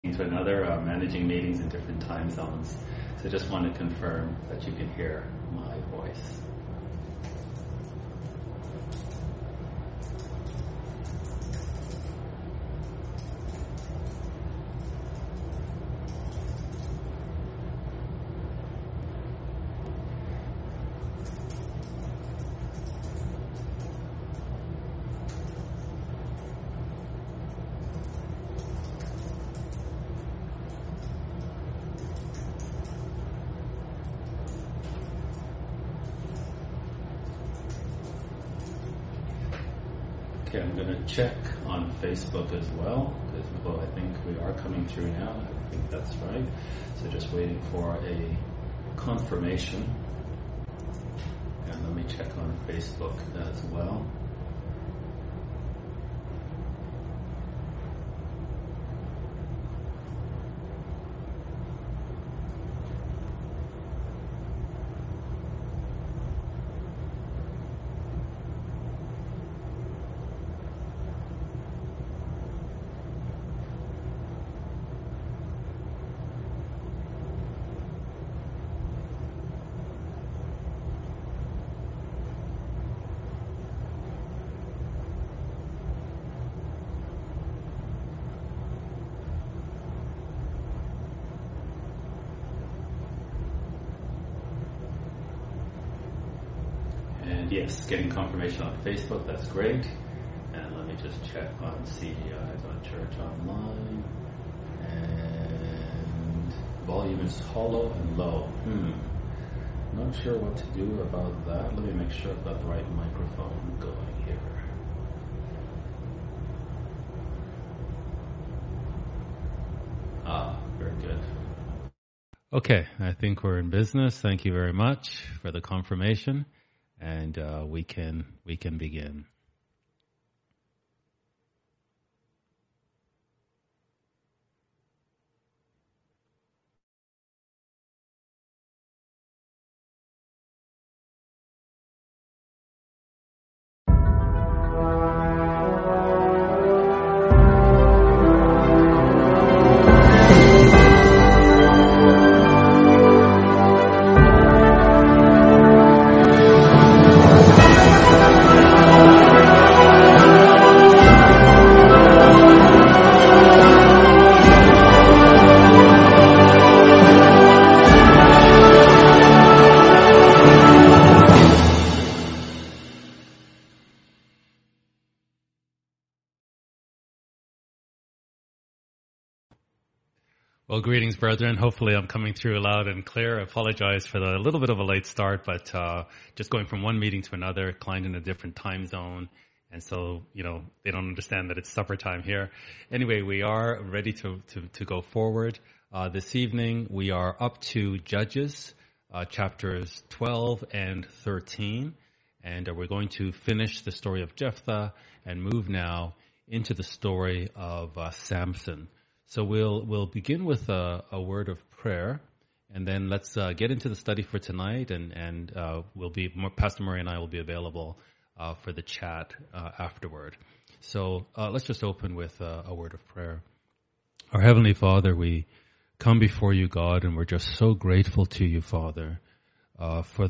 to another, managing meetings in different time zones. So just want to confirm that you can hear my voice. Okay, I'm going to check on Facebook as well, because I think we are coming through now. I think that's right. So just waiting for a confirmation. And let me check on Facebook as well. And yes, getting confirmation on Facebook, that's great. And let me just check on CGI, on Church Online. And volume is hollow and low. Not sure what to do about that. Let me make sure I've got the right microphone going here. Very good. Okay, I think we're in business. Thank you very much for the confirmation. And we can begin. Well, greetings, brethren. Hopefully I'm coming through loud and clear. I apologize for the little bit of a late start, but just going from one meeting to another, client in a different time zone. And so, they don't understand that it's supper time here. Anyway, we are ready to go forward. This evening, we are up to Judges, chapters 12 and 13. And we're going to finish the story of Jephthah and move now into the story of Samson. So we'll begin with a word of prayer, and then let's get into the study for tonight, and Pastor Murray and I will be available for the chat afterward. So let's just open with a word of prayer. Our Heavenly Father, we come before you, God, and we're just so grateful to you, Father, for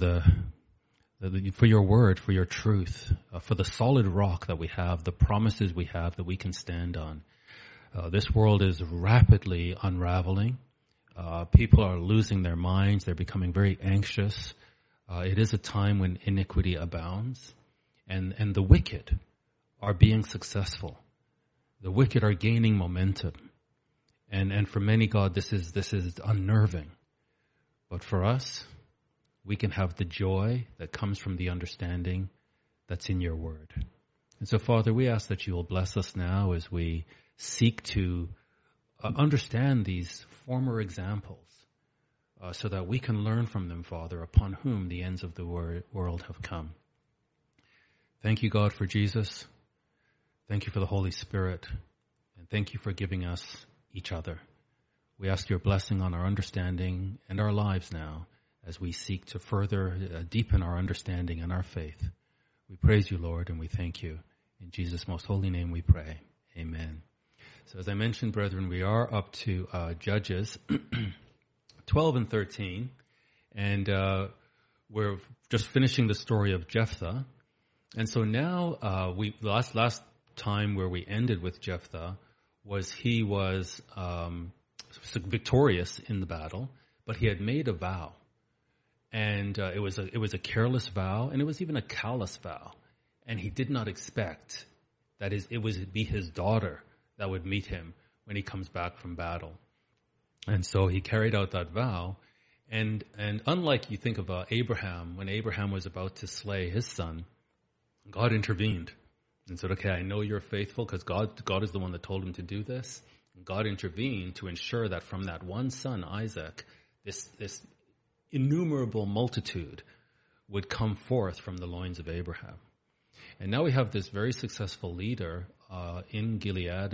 your word, for your truth, for the solid rock that we have, the promises we have that we can stand on. This world is rapidly unraveling. People are losing their minds. They're becoming very anxious. It is a time when iniquity abounds. And the wicked are being successful. The wicked are gaining momentum. And for many, God, this is unnerving. But for us, we can have the joy that comes from the understanding that's in your word. And so, Father, we ask that you will bless us now as we seek to understand these former examples so that we can learn from them, Father, upon whom the ends of the world have come. Thank you, God, for Jesus. Thank you for the Holy Spirit. And thank you for giving us each other. We ask your blessing on our understanding and our lives now as we seek to further deepen our understanding and our faith. We praise you, Lord, and we thank you. In Jesus' most holy name we pray. Amen. So as I mentioned, brethren, we are up to Judges 12 and 13, and we're just finishing the story of Jephthah. And so now, last time where we ended with Jephthah was he was victorious in the battle, but he had made a vow, and it was a careless vow, and it was even a callous vow, and he did not expect that it would be his daughter that would meet him when he comes back from battle. And so he carried out that vow. And unlike you think of Abraham, when Abraham was about to slay his son, God intervened and said, okay, I know you're faithful because God is the one that told him to do this. And God intervened to ensure that from that one son, Isaac, this innumerable multitude would come forth from the loins of Abraham. And now we have this very successful leader in Gilead,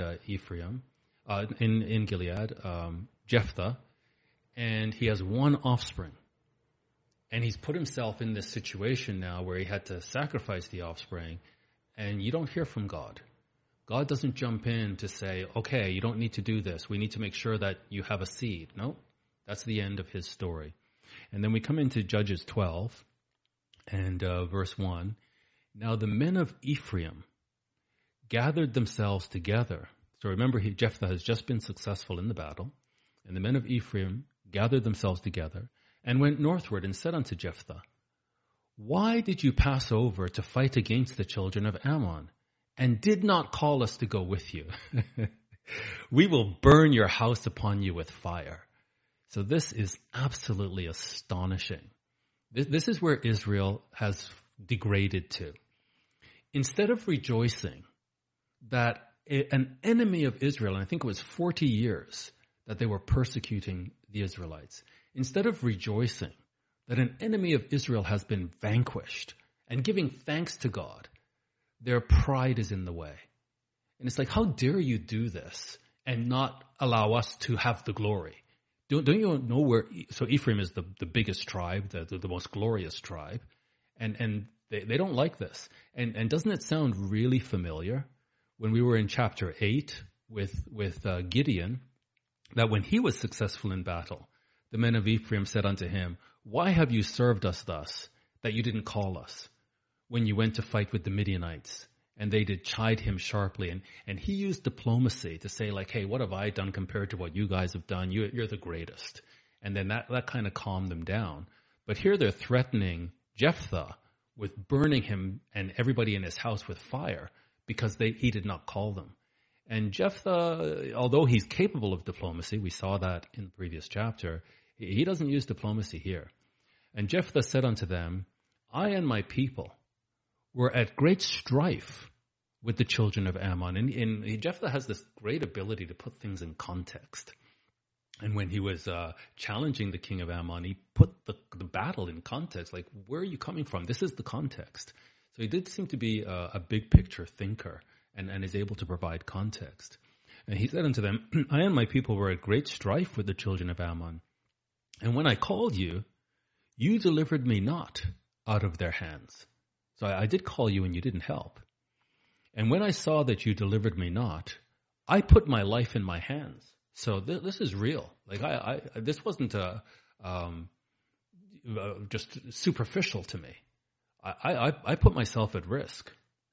Jephthah, and he has one offspring. And he's put himself in this situation now where he had to sacrifice the offspring, and you don't hear from God. God doesn't jump in to say, okay, you don't need to do this. We need to make sure that you have a seed. No, that's the end of his story. And then we come into Judges 12 and verse 1. Now the men of Ephraim gathered themselves together. So remember, Jephthah has just been successful in the battle. And the men of Ephraim gathered themselves together and went northward and said unto Jephthah, why did you pass over to fight against the children of Ammon and did not call us to go with you? We will burn your house upon you with fire. So this is absolutely astonishing. This is where Israel has degraded to. Instead of rejoicing that an enemy of Israel, and I think it was 40 years that they were persecuting the Israelites, instead of rejoicing that an enemy of Israel has been vanquished and giving thanks to God, their pride is in the way. And it's like, how dare you do this and not allow us to have the glory? Don't you know where? So Ephraim is the biggest tribe, the most glorious tribe, and they don't like this. And doesn't it sound really familiar when we were in chapter 8 with Gideon, that when he was successful in battle, the men of Ephraim said unto him, why have you served us thus, that you didn't call us when you went to fight with the Midianites? And they did chide him sharply. And he used diplomacy to say, like, hey, what have I done compared to what you guys have done? You're the greatest. And then that kind of calmed them down. But here they're threatening Jephthah with burning him and everybody in his house with fire because he did not call them. And Jephthah, although he's capable of diplomacy, we saw that in the previous chapter, he doesn't use diplomacy here. And Jephthah said unto them, I and my people were at great strife with the children of Ammon. And Jephthah has this great ability to put things in context. And when he was challenging the king of Ammon, he put the battle in context. Like, where are you coming from? This is the context. So he did seem to be a big picture thinker and is able to provide context. And he said unto them, I and my people were at great strife with the children of Ammon. And when I called you, you delivered me not out of their hands. So I did call you and you didn't help. And when I saw that you delivered me not, I put my life in my hands. So this is real. Like this wasn't just superficial to me. I put myself at risk.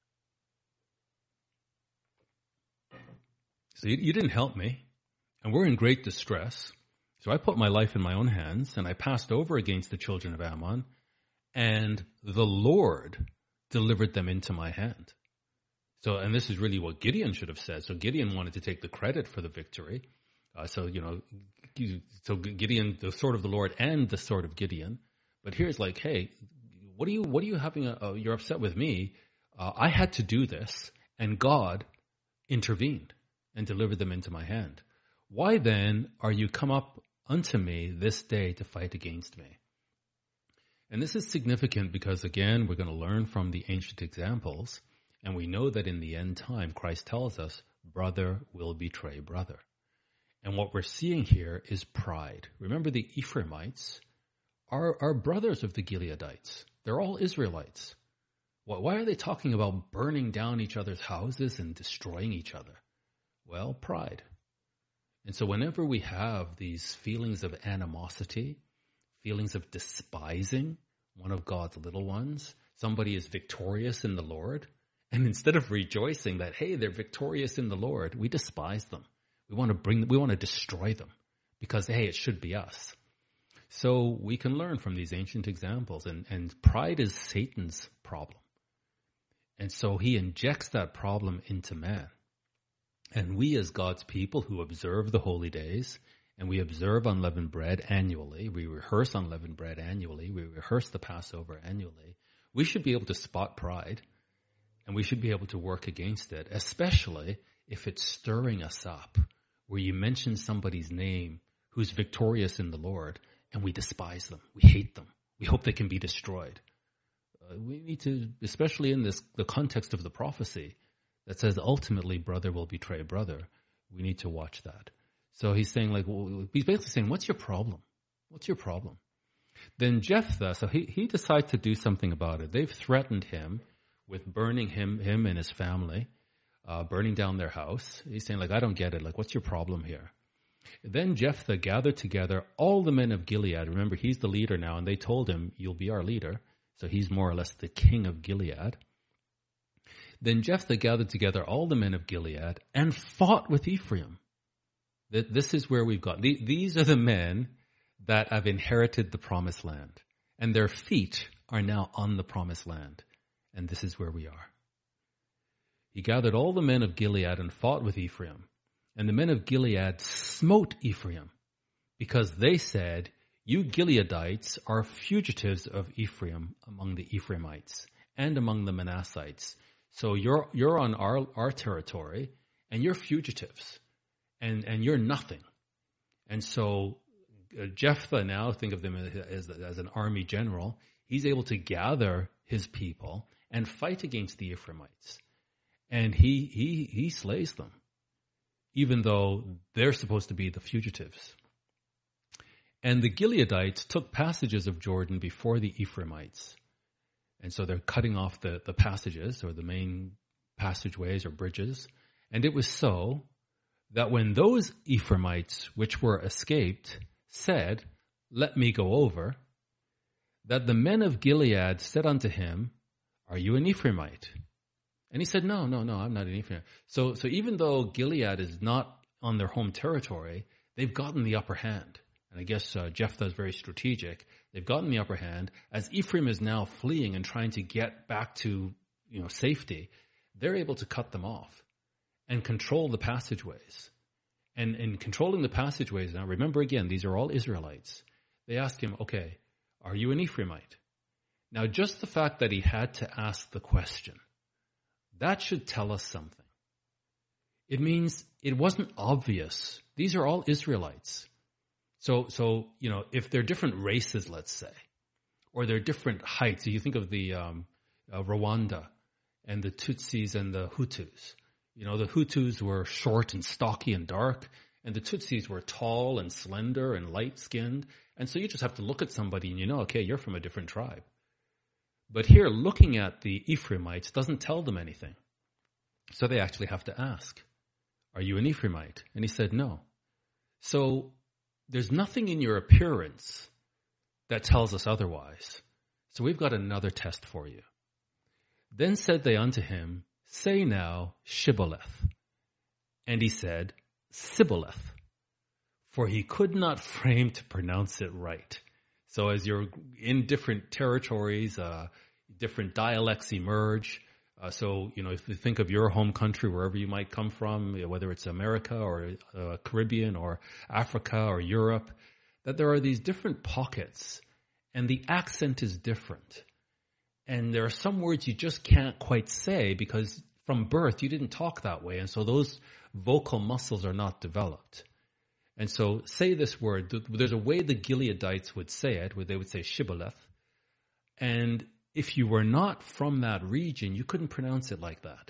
So you didn't help me, and we're in great distress. So I put my life in my own hands, and I passed over against the children of Ammon, and the Lord delivered them into my hand. So, and this is really what Gideon should have said. So Gideon wanted to take the credit for the victory. So Gideon, the sword of the Lord and the sword of Gideon. But here's like, hey, what are you having? You're upset with me. I had to do this, and God intervened and delivered them into my hand. Why then are you come up unto me this day to fight against me? And this is significant because, again, we're going to learn from the ancient examples, and we know that in the end time, Christ tells us, brother will betray brother. And what we're seeing here is pride. Remember, the Ephraimites are brothers of the Gileadites. They're all Israelites. Why are they talking about burning down each other's houses and destroying each other? Well, pride. And so whenever we have these feelings of animosity, feelings of despising one of God's little ones, somebody is victorious in the Lord, and instead of rejoicing that, hey, they're victorious in the Lord, we despise them. We want to destroy them because, hey, it should be us. So we can learn from these ancient examples, and pride is Satan's problem. And so he injects that problem into man. And we as God's people who observe the holy days, and we observe unleavened bread annually, we rehearse unleavened bread annually, we rehearse the Passover annually, we should be able to spot pride, and we should be able to work against it, especially if it's stirring us up, where you mention somebody's name who's victorious in the Lord, and we despise them, we hate them, we hope they can be destroyed. We need to, especially in the context of the prophecy, that says ultimately brother will betray brother, we need to watch that. So he's saying he's basically saying, what's your problem? What's your problem? Then Jephthah, so he decides to do something about it. They've threatened him with burning him and his family, burning down their house. He's saying I don't get it. What's your problem here? Then Jephthah gathered together all the men of Gilead. Remember, he's the leader now, and they told him, you'll be our leader. So he's more or less the king of Gilead. Then Jephthah gathered together all the men of Gilead and fought with Ephraim. This is where we've got. These are the men that have inherited the promised land. And their feet are now on the promised land. And this is where we are. He gathered all the men of Gilead and fought with Ephraim. And the men of Gilead smote Ephraim, because they said, you Gileadites are fugitives of Ephraim among the Ephraimites and among the Manassites. So you're on our territory, and you're fugitives, and you're nothing. And so Jephthah, now think of them as an army general, he's able to gather his people and fight against the Ephraimites. And he slays them, even though they're supposed to be the fugitives. And the Gileadites took passages of Jordan before the Ephraimites. And so they're cutting off the passages, or the main passageways or bridges. And it was so that when those Ephraimites which were escaped said, let me go over, that the men of Gilead said unto him, are you an Ephraimite? And he said, no, I'm not an Ephraimite. So even though Gilead is not on their home territory, they've gotten the upper hand. And I guess Jephthah is very strategic. They've gotten the upper hand. As Ephraim is now fleeing and trying to get back to safety, they're able to cut them off and control the passageways. And in controlling the passageways, now remember again, these are all Israelites. They asked him, okay, are you an Ephraimite? Now just the fact that he had to ask the question, that should tell us something. It means it wasn't obvious. These are all Israelites. So if they're different races, let's say, or they're different heights, you think of the Rwanda and the Tutsis and the Hutus. The Hutus were short and stocky and dark, and the Tutsis were tall and slender and light-skinned. And so you just have to look at somebody and okay, you're from a different tribe. But here, looking at the Ephraimites doesn't tell them anything. So they actually have to ask, are you an Ephraimite? And he said, no. So there's nothing in your appearance that tells us otherwise. So we've got another test for you. Then said they unto him, say now, Shibboleth. And he said, Sibboleth. For he could not frame to pronounce it right. So as you're in different territories, different dialects emerge. So if you think of your home country, wherever you might come from, whether it's America or Caribbean or Africa or Europe, that there are these different pockets and the accent is different. And there are some words you just can't quite say because from birth you didn't talk that way. And so those vocal muscles are not developed. And so say this word. There's a way the Gileadites would say it, where they would say Shibboleth. And if you were not from that region, you couldn't pronounce it like that.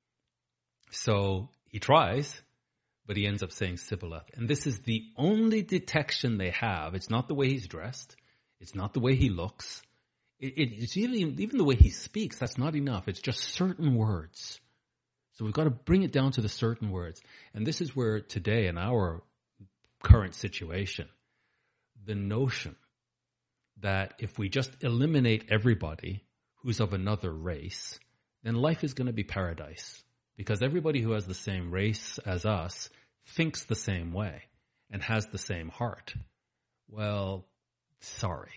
So he tries, but he ends up saying Sibboleth. And this is the only detection they have. It's not the way he's dressed. It's not the way he looks. It's even the way he speaks. That's not enough. It's just certain words. So we've got to bring it down to the certain words. And this is where today in our current situation, the notion that if we just eliminate everybody who's of another race, then life is going to be paradise. Because everybody who has the same race as us thinks the same way and has the same heart. Well, sorry.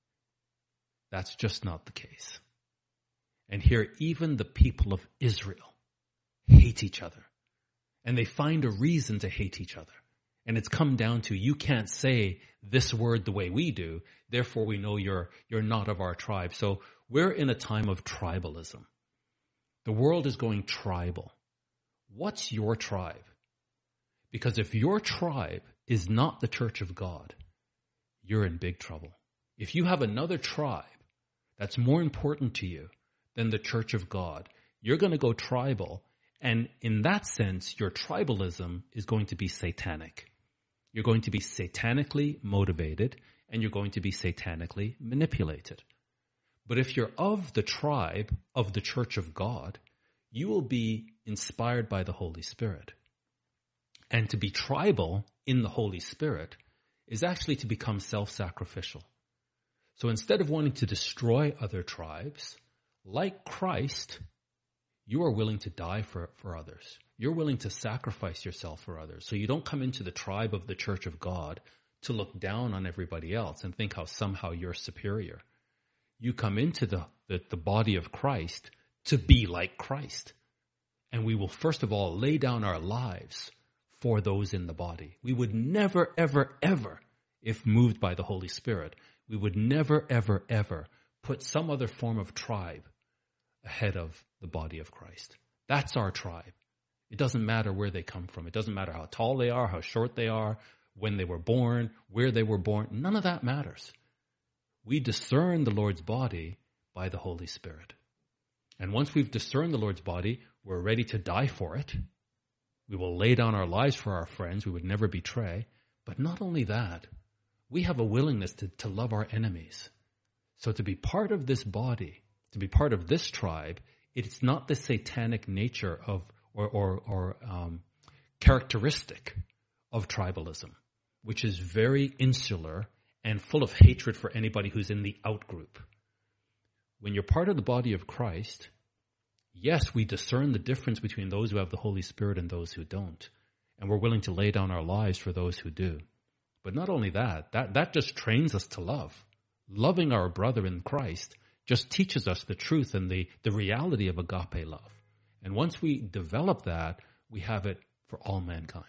That's just not the case. And here, even the people of Israel hate each other. And they find a reason to hate each other. And it's come down to, you can't say this word the way we do, therefore we know you're not of our tribe. So we're in a time of tribalism. The world is going tribal. What's your tribe? Because if your tribe is not the church of God, you're in big trouble. If you have another tribe that's more important to you than the church of God, you're going to go tribal. And in that sense, your tribalism is going to be satanic. You're going to be satanically motivated, and you're going to be satanically manipulated. But if you're of the tribe of the church of God, you will be inspired by the Holy Spirit. And to be tribal in the Holy Spirit is actually to become self-sacrificial. So instead of wanting to destroy other tribes, like Christ, you are willing to die for others. You're willing to sacrifice yourself for others. So you don't come into the tribe of the church of God to look down on everybody else and think how somehow you're superior. You come into the body of Christ to be like Christ. And we will first of all lay down our lives for those in the body. We would never, ever, ever, if moved by the Holy Spirit, we would never, ever, ever put some other form of tribe ahead of the body of Christ. That's our tribe. It doesn't matter where they come from. It doesn't matter how tall they are, how short they are, when they were born, where they were born. None of that matters. We discern the Lord's body by the Holy Spirit. And once we've discerned the Lord's body, we're ready to die for it. We will lay down our lives for our friends. We would never betray. But not only that, we have a willingness to love our enemies. So to be part of this body, to be part of this tribe, it's not the satanic nature of or characteristic of tribalism, which is very insular and full of hatred for anybody who's in the out group. When you're part of the body of Christ, yes, we discern the difference between those who have the Holy Spirit and those who don't. And we're willing to lay down our lives for those who do. But not only that just trains us to love. Loving our brother in Christ just teaches us the truth and the reality of agape love. And once we develop that, we have it for all mankind.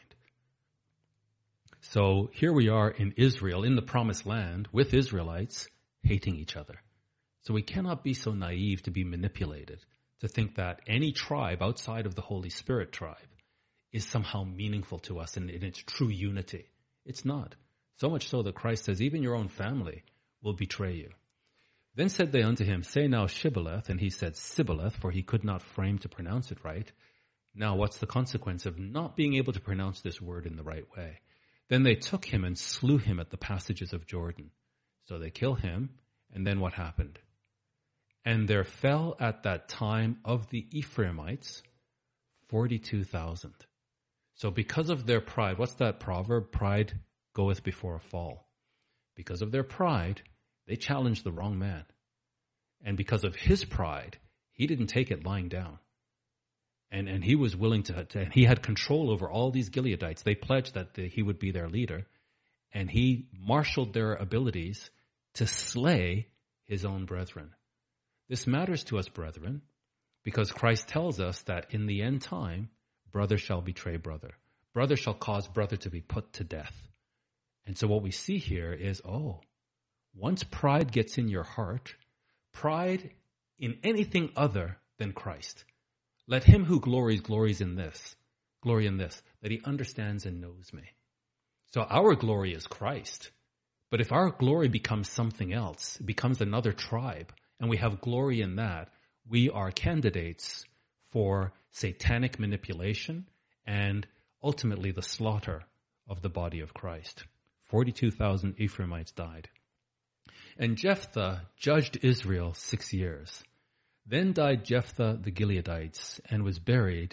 So here we are in Israel, in the promised land, with Israelites hating each other. So we cannot be so naive to be manipulated, to think that any tribe outside of the Holy Spirit tribe is somehow meaningful to us in its true unity. It's not. So much so that Christ says, even your own family will betray you. Then said they unto him, say now Shibboleth, and he said Sibboleth, for he could not frame to pronounce it right. Now what's the consequence of not being able to pronounce this word in the right way? Then they took him and slew him at the passages of Jordan. So they kill him, and then what happened? And there fell at that time of the Ephraimites 42,000. So because of their pride, what's that proverb? Pride goeth before a fall. Because of their pride, they challenged the wrong man. And because of his pride, he didn't take it lying down. And he was willing to he had control over all these Gileadites. They pledged that he would be their leader. And he marshaled their abilities to slay his own brethren. This matters to us, brethren, because Christ tells us that in the end time, brother shall betray brother. Brother shall cause brother to be put to death. And so what we see here is, once pride gets in your heart, pride in anything other than Christ. Let him who glories in this, glory in this, that he understands and knows me. So our glory is Christ. But if our glory becomes something else, it becomes another tribe, and we have glory in that, we are candidates for satanic manipulation and ultimately the slaughter of the body of Christ. 42,000 Ephraimites died. And Jephthah judged Israel 6 years. Then died Jephthah the Gileadites and was buried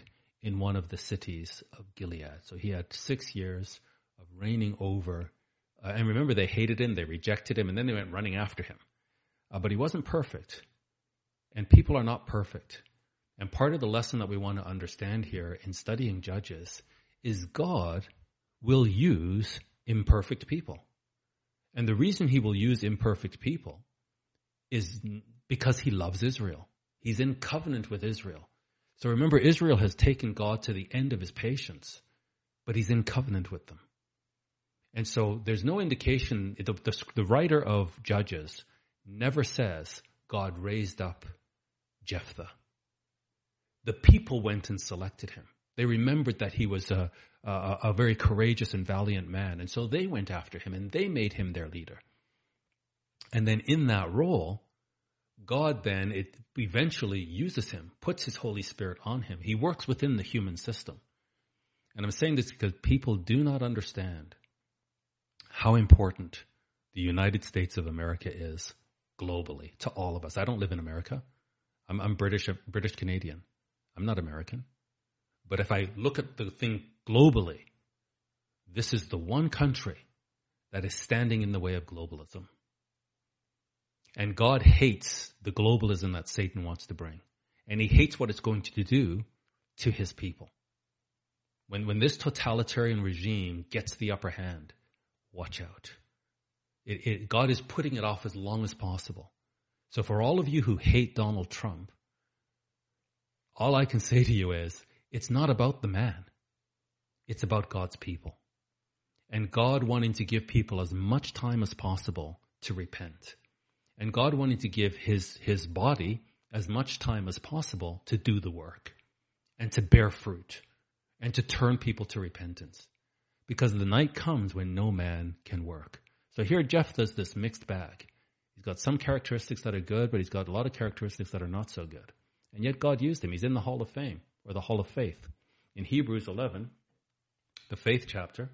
in one of the cities of Gilead. So he had 6 years of reigning over. And remember, they hated him, they rejected him, and then they went running after him. But he wasn't perfect. And people are not perfect. And part of the lesson that we want to understand here in studying Judges is God will use imperfect people. And the reason he will use imperfect people is because he loves Israel. He's in covenant with Israel. So remember, Israel has taken God to the end of his patience, but he's in covenant with them. And so there's no indication, the writer of Judges never says God raised up Jephthah. The people went and selected him. They remembered that he was a very courageous and valiant man. And so they went after him and they made him their leader. And then in that role, God then eventually uses him, puts his Holy Spirit on him. He works within the human system. And I'm saying this because people do not understand how important the United States of America is globally to all of us. I don't live in America. I'm British Canadian. I'm not American. But if I look at the thing globally, this is the one country that is standing in the way of globalism. And God hates the globalism that Satan wants to bring. And he hates what it's going to do to his people. When this totalitarian regime gets the upper hand, watch out. God is putting it off as long as possible. So for all of you who hate Donald Trump, all I can say to you is, it's not about the man. It's about God's people. And God wanting to give people as much time as possible to repent. And God wanting to give his body as much time as possible to do the work and to bear fruit and to turn people to repentance. Because the night comes when no man can work. So here Jephthah's this mixed bag. He's got some characteristics that are good, but he's got a lot of characteristics that are not so good. And yet God used him. He's in the Hall of Fame, or the Hall of Faith. In Hebrews 11, the faith chapter,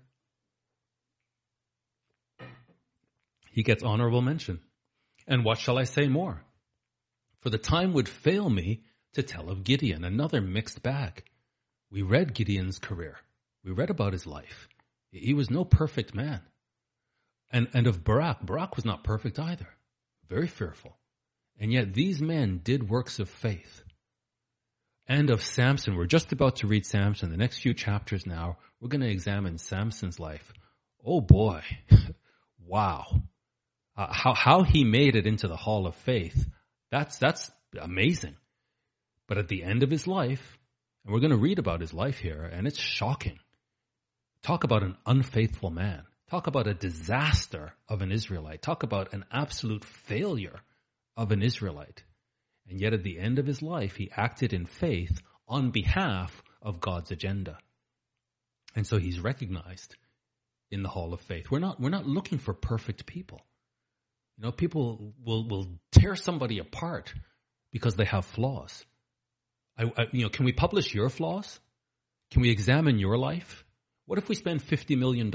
he gets honorable mention. And what shall I say more? For the time would fail me to tell of Gideon, another mixed bag. We read Gideon's career. We read about his life. He was no perfect man. And of Barak, Barak was not perfect either. Very fearful. And yet these men did works of faith. And of Samson, we're just about to read Samson. The next few chapters now, we're going to examine Samson's life. Oh boy. Wow. How he made it into the Hall of Faith, that's amazing. But at the end of his life, and we're going to read about his life here, and it's shocking. Talk about an unfaithful man. Talk about a disaster of an Israelite. Talk about an absolute failure of an Israelite. And yet at the end of his life, he acted in faith on behalf of God's agenda. And so he's recognized in the Hall of Faith. We're not looking for perfect people. You know, people will tear somebody apart because they have flaws. Can we publish your flaws? Can we examine your life? What if we spend $50 million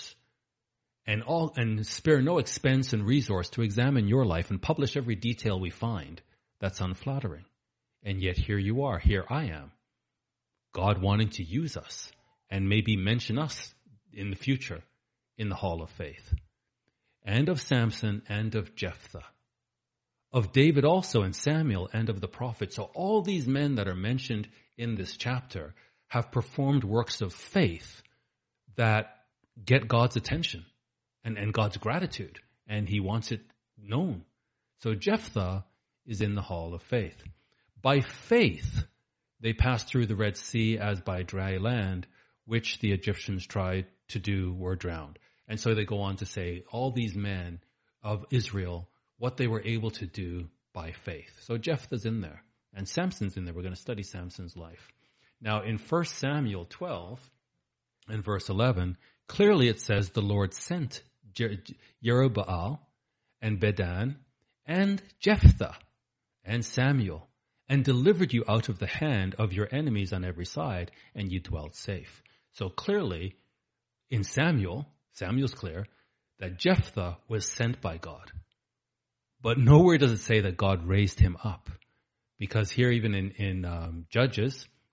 and spare no expense and resource to examine your life and publish every detail we find? That's unflattering. And yet here you are, here I am. God wanting to use us and maybe mention us in the future in the Hall of Faith. And of Samson and of Jephthah. Of David also and Samuel and of the prophets. So all these men that are mentioned in this chapter have performed works of faith that get God's attention and God's gratitude. And he wants it known. So Jephthah is in the Hall of Faith. By faith, they passed through the Red Sea as by dry land, which the Egyptians tried to do were drowned. And so they go on to say, all these men of Israel, what they were able to do by faith. So Jephthah's in there. And Samson's in there. We're going to study Samson's life. Now in 1 Samuel 12 and verse 11, clearly it says the Lord sent Jerubbaal and Bedan and Jephthah and Samuel and delivered you out of the hand of your enemies on every side, and you dwelt safe. So clearly in Samuel's clear that Jephthah was sent by God. But nowhere does it say that God raised him up. Because here even in Judges,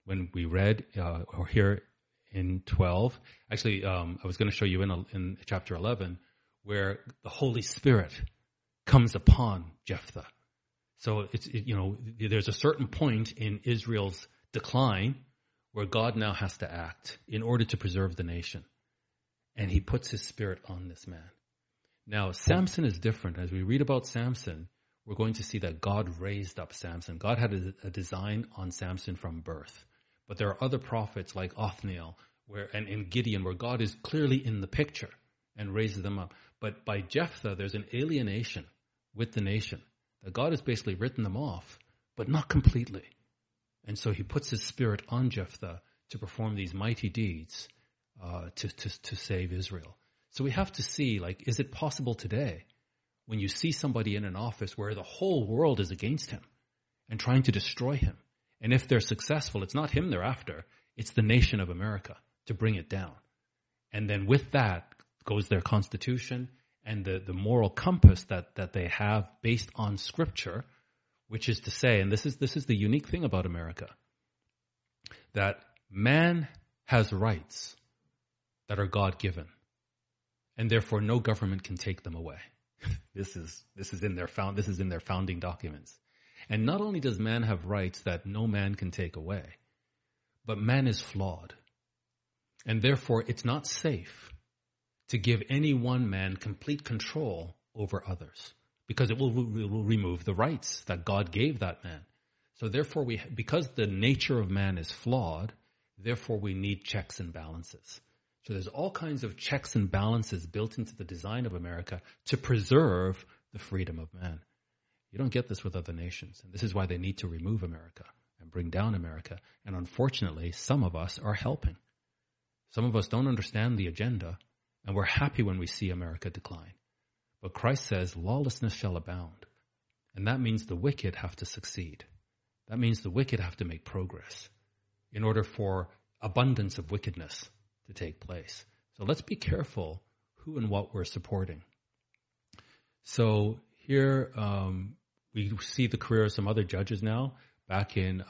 when we read or here in 12. Actually, I was going to show you in chapter 11 where the Holy Spirit comes upon Jephthah. So there's a certain point in Israel's decline where God now has to act in order to preserve the nation. And he puts his spirit on this man. Now, Samson is different. As we read about Samson, we're going to see that God raised up Samson. God had a design on Samson from birth. But there are other prophets like Othniel and Gideon where God is clearly in the picture and raises them up. But by Jephthah, there's an alienation with the nation. That God has basically written them off, but not completely. And so he puts his spirit on Jephthah to perform these mighty deeds to save Israel. So we have to see, is it possible today when you see somebody in an office where the whole world is against him and trying to destroy him? And if they're successful, it's not him they're after, it's the nation of America to bring it down. And then with that goes their constitution and the moral compass that they have based on Scripture, which is to say, and this is the unique thing about America, that man has rights that are God-given, and therefore no government can take them away. This is in their founding documents. And not only does man have rights that no man can take away, but man is flawed. And therefore it's not safe to give any one man complete control over others, because it will remove the rights that God gave that man. So therefore because the nature of man is flawed, therefore we need checks and balances. So there's all kinds of checks and balances built into the design of America to preserve the freedom of man. You don't get this with other nations. And this is why they need to remove America and bring down America. And unfortunately, some of us are helping. Some of us don't understand the agenda, and we're happy when we see America decline. But Christ says lawlessness shall abound. And that means the wicked have to succeed. That means the wicked have to make progress in order for abundance of wickedness to take place. So let's be careful who and what we're supporting. So here we see the career of some other judges now, back in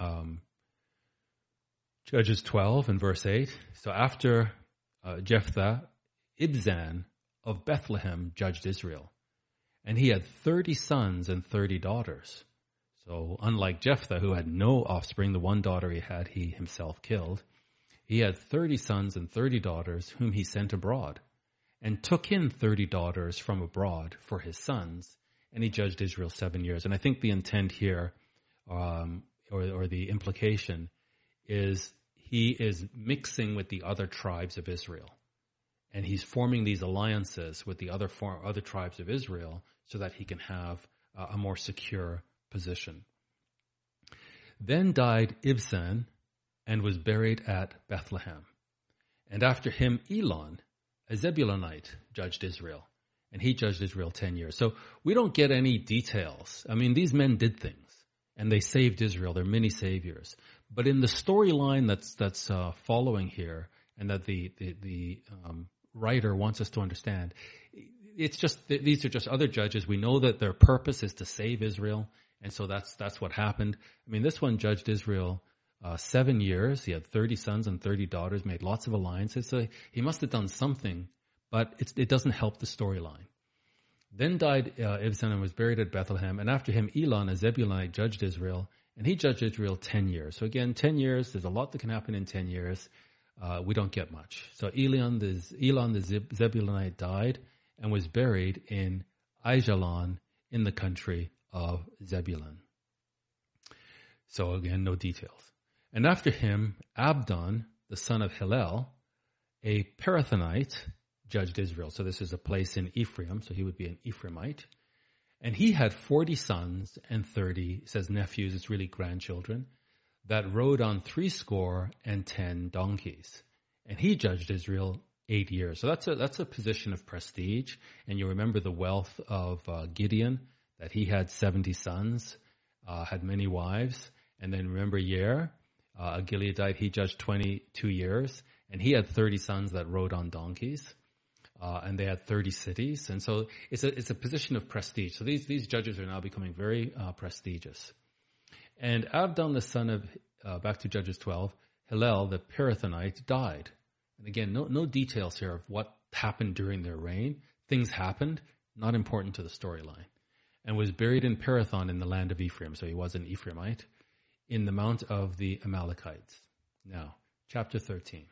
Judges 12 and verse 8. So after Jephthah, Ibzan of Bethlehem judged Israel. And he had 30 sons and 30 daughters. So unlike Jephthah, who had no offspring, the one daughter he himself killed, he had 30 sons and 30 daughters whom he sent abroad, and took in 30 daughters from abroad for his sons, and he judged Israel 7 years. And I think the intent here, or the implication, is he is mixing with the other tribes of Israel. And he's forming these alliances with the other tribes of Israel so that he can have a more secure position. Then died Ibzan and was buried at Bethlehem. And after him, Elon, a Zebulunite, judged Israel. And he judged Israel 10 years. So we don't get any details. I mean, these men did things, and they saved Israel. They're mini saviors. But in the storyline that's following here, and that the writer wants us to understand, it's just these are just other judges. We know that their purpose is to save Israel, and so that's what happened. I mean, this one judged Israel 7 years. He had 30 sons and 30 daughters, made lots of alliances. So he must have done something, but it doesn't help the storyline. Then died Ibzan and was buried at Bethlehem. And after him, Elon, a Zebulunite, judged Israel. And he judged Israel 10 years. So again, 10 years, there's a lot that can happen in 10 years. We don't get much. So Elon the Zebulunite died and was buried in Aijalon in the country of Zebulun. So again, no details. And after him, Abdon, the son of Hillel, a Parathonite, judged Israel. So this is a place in Ephraim, so he would be an Ephraimite. And he had 40 sons and 30, it says nephews, it's really grandchildren, that rode on 70 donkeys. And he judged Israel 8 years. So that's a position of prestige. And you remember the wealth of Gideon, that he had 70 sons, had many wives. And then remember Yair, a Gileadite, he judged 22 years. And he had 30 sons that rode on donkeys. And they had 30 cities. And so it's a position of prestige. So these judges are now becoming very prestigious. And Abdon, the son of back to Judges 12, Hillel, the Pirathonite, died. And again, no details here of what happened during their reign. Things happened, not important to the storyline. And was buried in Pirathon in the land of Ephraim. So he was an Ephraimite in the mount of the Amalekites. Now, chapter 13.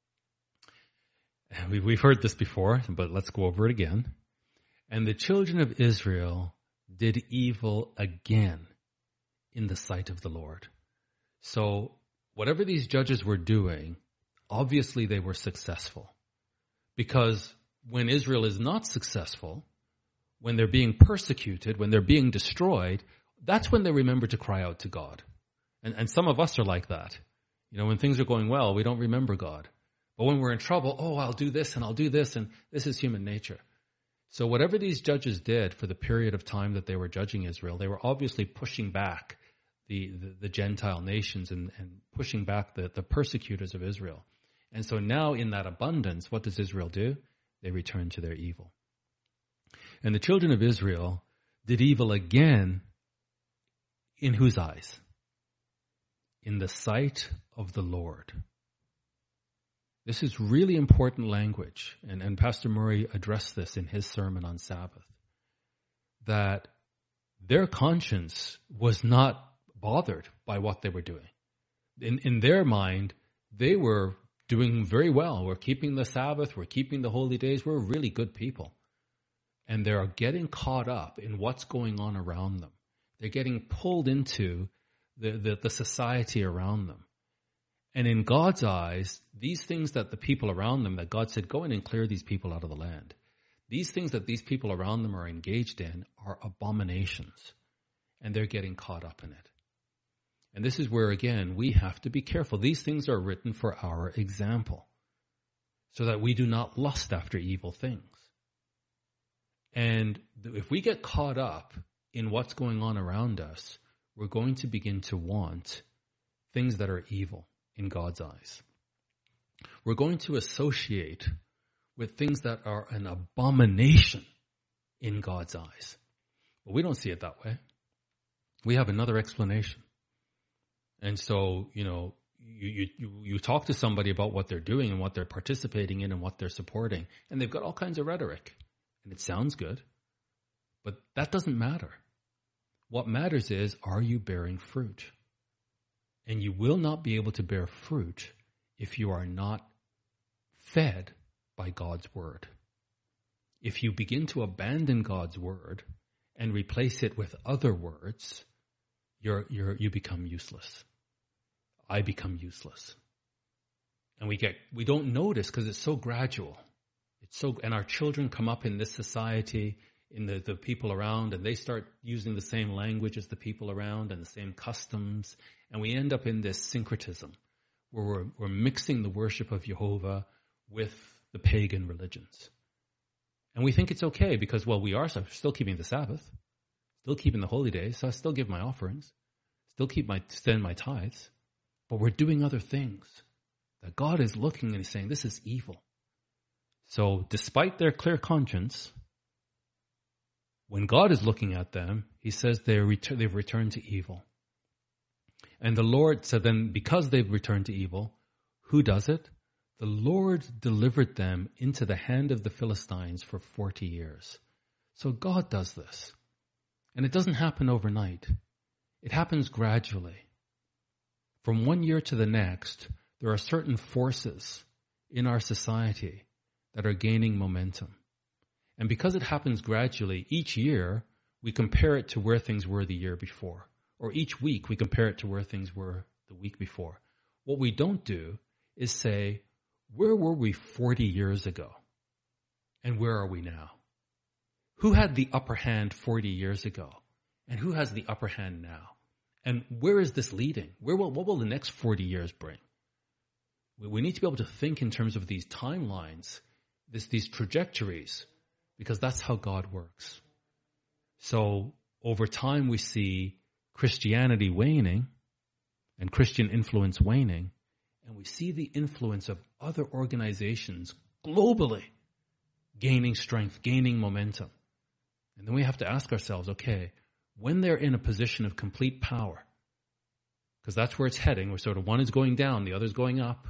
We've heard this before, but let's go over it again. And the children of Israel did evil again in the sight of the Lord. So whatever these judges were doing, obviously they were successful. Because when Israel is not successful, when they're being persecuted, when they're being destroyed, that's when they remember to cry out to God. And some of us are like that. You know, when things are going well, we don't remember God. But when we're in trouble, I'll do this and I'll do this, and this is human nature. So whatever these judges did for the period of time that they were judging Israel, they were obviously pushing back the Gentile nations and pushing back the persecutors of Israel. And so now in that abundance, what does Israel do? They return to their evil. And the children of Israel did evil again in whose eyes? In the sight of the Lord. This is really important language, and Pastor Murray addressed this in his sermon on Sabbath, that their conscience was not bothered by what they were doing. In their mind, they were doing very well. We're keeping the Sabbath, we're keeping the holy days, we're really good people. And they're getting caught up in what's going on around them. They're getting pulled into the society around them. And in God's eyes, these things that the people around them, that God said, go in and clear these people out of the land. These things that these people around them are engaged in are abominations. And they're getting caught up in it. And this is where, again, we have to be careful. These things are written for our example, so that we do not lust after evil things. And if we get caught up in what's going on around us, we're going to begin to want things that are evil in God's eyes. We're going to associate with things that are an abomination in God's eyes. But we don't see it that way. We have another explanation. And so, you talk to somebody about what they're doing and what they're participating in and what they're supporting, and they've got all kinds of rhetoric. And it sounds good, but that doesn't matter. What matters is, are you bearing fruit? And you will not be able to bear fruit if you are not fed by God's word. If you begin to abandon God's word and replace it with other words, you become useless. I become useless. And we don't notice because it's so gradual. And our children come up in this society, in the people around, and they start using the same language as the people around and the same customs. And we end up in this syncretism where we're mixing the worship of Jehovah with the pagan religions. And we think it's okay because, we are still keeping the Sabbath, still keeping the holy days, so I still give my offerings, still send my tithes, but we're doing other things that God is looking and he's saying, this is evil. So despite their clear conscience, when God is looking at them, he says they've returned to evil. And the Lord said then, because they've returned to evil, who does it? The Lord delivered them into the hand of the Philistines for 40 years. So God does this. And it doesn't happen overnight. It happens gradually. From one year to the next, there are certain forces in our society that are gaining momentum. And because it happens gradually, each year we compare it to where things were the year before. Or each week we compare it to where things were the week before. What we don't do is say, where were we 40 years ago? And where are we now? Who had the upper hand 40 years ago? And who has the upper hand now? And where is this leading? What will the next 40 years bring? We need to be able to think in terms of these timelines, these trajectories, because that's how God works. So over time we see Christianity waning and Christian influence waning, and we see the influence of other organizations globally gaining strength, gaining momentum. And then we have to ask ourselves, okay, when they're in a position of complete power, because that's where it's heading. We're sort of, one is going down, the other's going up.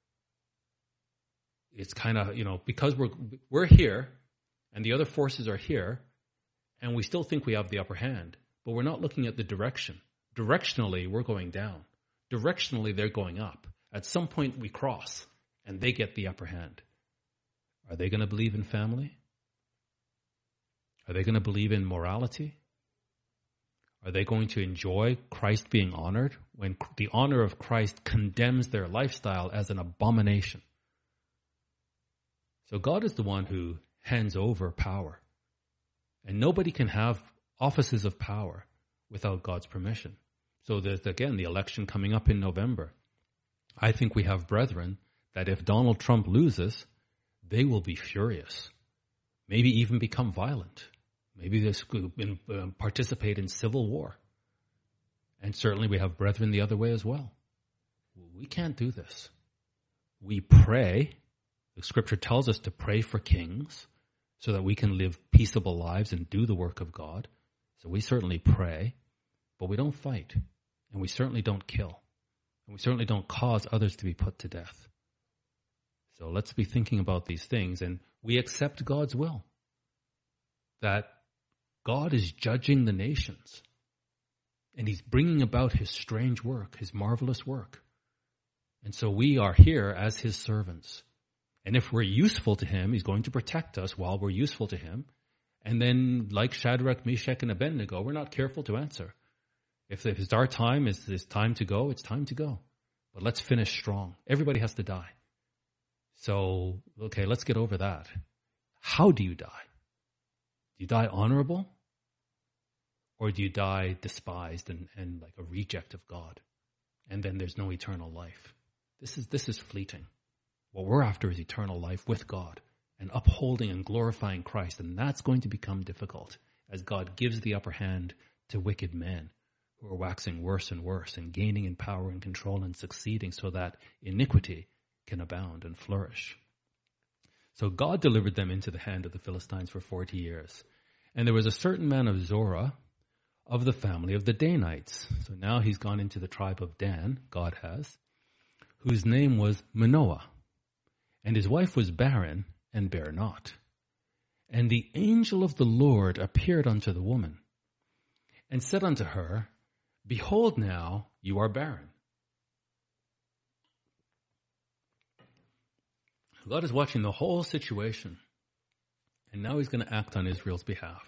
It's kind of, because we're here and the other forces are here, and we still think we have the upper hand, but we're not looking at the direction. Directionally, we're going down. Directionally, they're going up. At some point, we cross, and they get the upper hand. Are they going to believe in family? Are they going to believe in morality? Are they going to enjoy Christ being honored when the honor of Christ condemns their lifestyle as an abomination? So God is the one who hands over power. And nobody can have offices of power without God's permission. So there's, again, the election coming up in November. I think we have brethren that if Donald Trump loses, they will be furious, maybe even become violent. Maybe they participate in civil war. And certainly we have brethren the other way as well. We can't do this. We pray. The scripture tells us to pray for kings so that we can live peaceable lives and do the work of God. So we certainly pray, but we don't fight. And we certainly don't kill. And we certainly don't cause others to be put to death. So let's be thinking about these things, and we accept God's will. That God is judging the nations, and he's bringing about his strange work, his marvelous work. And so we are here as his servants. And if we're useful to him, he's going to protect us while we're useful to him. And then, like Shadrach, Meshach, and Abednego, we're not careful to answer. If it's our time, it's time to go, it's time to go. But let's finish strong. Everybody has to die. So, okay, let's get over that. How do you die? Do you die honorable? Or do you die despised and like a reject of God? And then there's no eternal life. This is fleeting. What we're after is eternal life with God and upholding and glorifying Christ. And that's going to become difficult as God gives the upper hand to wicked men who are waxing worse and worse and gaining in power and control and succeeding so that iniquity can abound and flourish. So God delivered them into the hand of the Philistines for 40 years. And there was a certain man of Zorah of the family of the Danites. So now he's gone into the tribe of Dan, God has, whose name was Manoah. And his wife was barren and bare not. And the angel of the Lord appeared unto the woman and said unto her, Behold now, you are barren. God is watching the whole situation. And now he's going to act on Israel's behalf.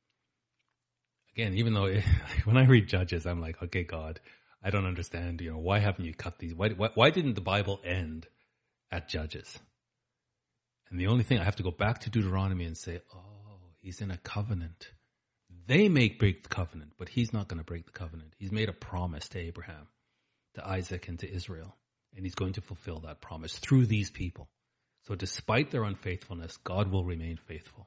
Again, even though when I read Judges, I'm like, okay, God, I don't understand. Why haven't you cut these? Why didn't the Bible end at Judges? And the only thing, I have to go back to Deuteronomy and say, oh, he's in a covenant. They may break the covenant, but he's not going to break the covenant. He's made a promise to Abraham, to Isaac, and to Israel. And he's going to fulfill that promise through these people. So despite their unfaithfulness, God will remain faithful.